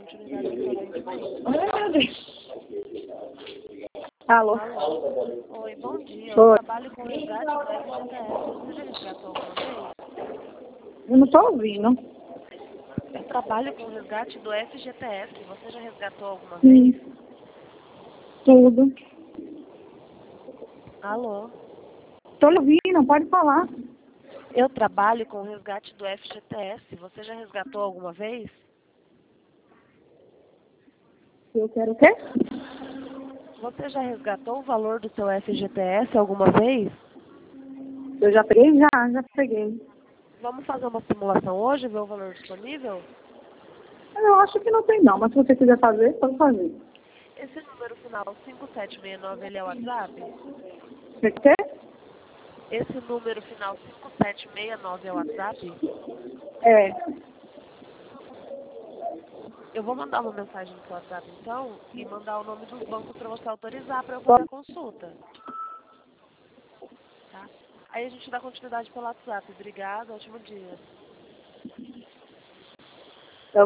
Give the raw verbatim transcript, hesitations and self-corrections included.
continuidade ao seu atendimento. Meu Deus. Alô? Alô? Oi, bom dia. Eu Oi. trabalho com resgate do F G T S. Você já resgatou alguma vez? Eu não tô ouvindo. Eu trabalho com resgate do F G T S. Você já resgatou alguma Sim. vez? Tudo. Alô? Tô ouvindo, pode falar. Eu trabalho com resgate do F G T S. Você já resgatou alguma vez? Eu quero o quê? Você já resgatou o valor do seu F G T S alguma vez? Eu já peguei? Já, já peguei. Vamos fazer uma simulação hoje, ver o valor disponível? Eu acho que não tem não, mas se você quiser fazer, pode fazer. Esse número final cinco sete seis nove, ele é o WhatsApp? Você quer? Esse número final cinco sete seis nove é o WhatsApp? É. Eu vou mandar uma mensagem no seu WhatsApp, então, e mandar o nome dos bancos para você autorizar para eu fazer a consulta. Tá? Aí a gente dá continuidade pelo WhatsApp. Obrigada, ótimo dia.